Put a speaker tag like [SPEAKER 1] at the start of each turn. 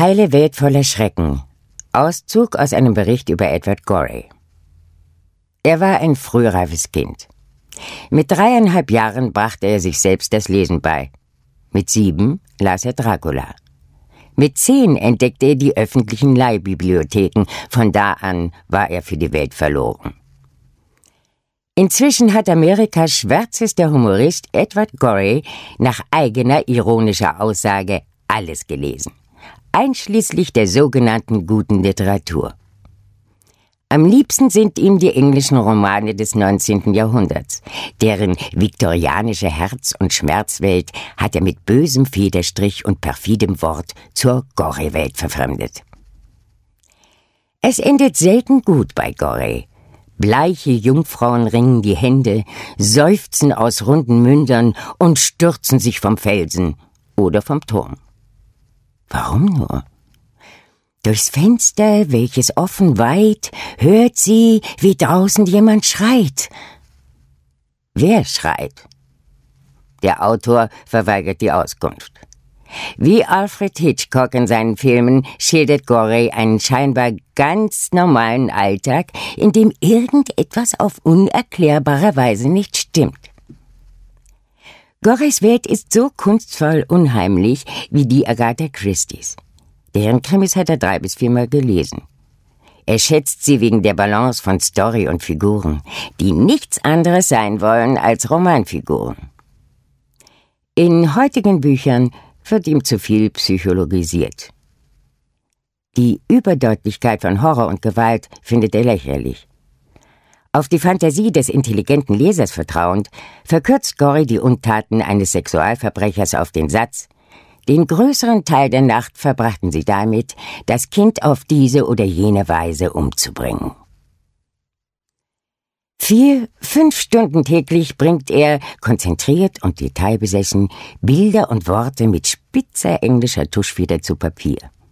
[SPEAKER 1] Heile Welt voller Schrecken. Auszug aus einem Bericht über Edward Gorey. Er war ein frühreifes Kind. Mit 3,5 Jahren brachte er sich selbst das Lesen bei. Mit 7 las er Dracula. Mit 10 entdeckte er die öffentlichen Leihbibliotheken. Von da an war er für die Welt verloren. Inzwischen hat Amerikas schwärzester Humorist Edward Gorey nach eigener ironischer Aussage alles gelesen, einschließlich der sogenannten guten Literatur. Am liebsten sind ihm die englischen Romane des 19. Jahrhunderts. Deren viktorianische Herz- und Schmerzwelt hat er mit bösem Federstrich und perfidem Wort zur Gorey-Welt verfremdet. Es endet selten gut bei Gorey. Bleiche Jungfrauen ringen die Hände, seufzen aus runden Mündern und stürzen sich vom Felsen oder vom Turm. Warum nur? Durchs Fenster, welches offen weit, hört sie, wie draußen jemand schreit. Wer schreit? Der Autor verweigert die Auskunft. Wie Alfred Hitchcock in seinen Filmen schildert Gorey einen scheinbar ganz normalen Alltag, in dem irgendetwas auf unerklärbare Weise nicht stimmt. Goreys Welt ist so kunstvoll unheimlich wie die Agatha Christies. Deren Krimis hat er 3 bis 4 Mal gelesen. Er schätzt sie wegen der Balance von Story und Figuren, die nichts anderes sein wollen als Romanfiguren. In heutigen Büchern wird ihm zu viel psychologisiert. Die Überdeutlichkeit von Horror und Gewalt findet er lächerlich. Auf die Fantasie des intelligenten Lesers vertrauend, verkürzt Gorey die Untaten eines Sexualverbrechers auf den Satz: Den größeren Teil der Nacht verbrachten sie damit, das Kind auf diese oder jene Weise umzubringen. 4-5 Stunden täglich bringt er, konzentriert und detailbesessen, Bilder und Worte mit spitzer englischer Tuschfeder zu Papier.